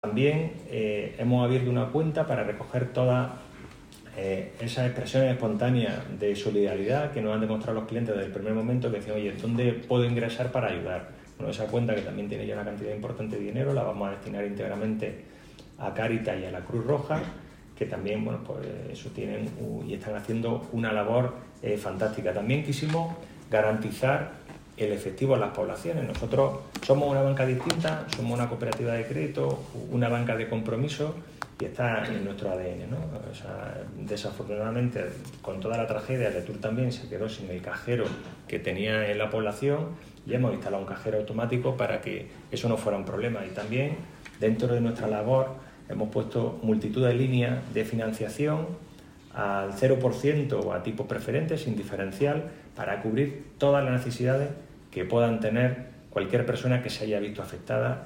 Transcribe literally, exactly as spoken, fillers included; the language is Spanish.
También eh, hemos abierto una cuenta para recoger todas eh, esas expresiones espontáneas de solidaridad que nos han demostrado los clientes desde el primer momento, que decían, oye, ¿dónde puedo ingresar para ayudar? Bueno, esa cuenta, que también tiene ya una cantidad importante de dinero, la vamos a destinar íntegramente a Cáritas y a la Cruz Roja, que también, bueno, pues eso tienen uh, y están haciendo una labor eh, fantástica. También quisimos garantizar el efectivo a las poblaciones. Nosotros somos una banca distinta, somos una cooperativa de crédito, una banca de compromiso, y está en nuestro A D N, ¿no? O sea, desafortunadamente, con toda la tragedia, Retour también se quedó sin el cajero que tenía en la población, y hemos instalado un cajero automático para que eso no fuera un problema. Y también, dentro de nuestra labor, hemos puesto multitud de líneas de financiación al cero por ciento o a tipos preferentes, sin diferencial, para cubrir todas las necesidades que puedan tener cualquier persona que se haya visto afectada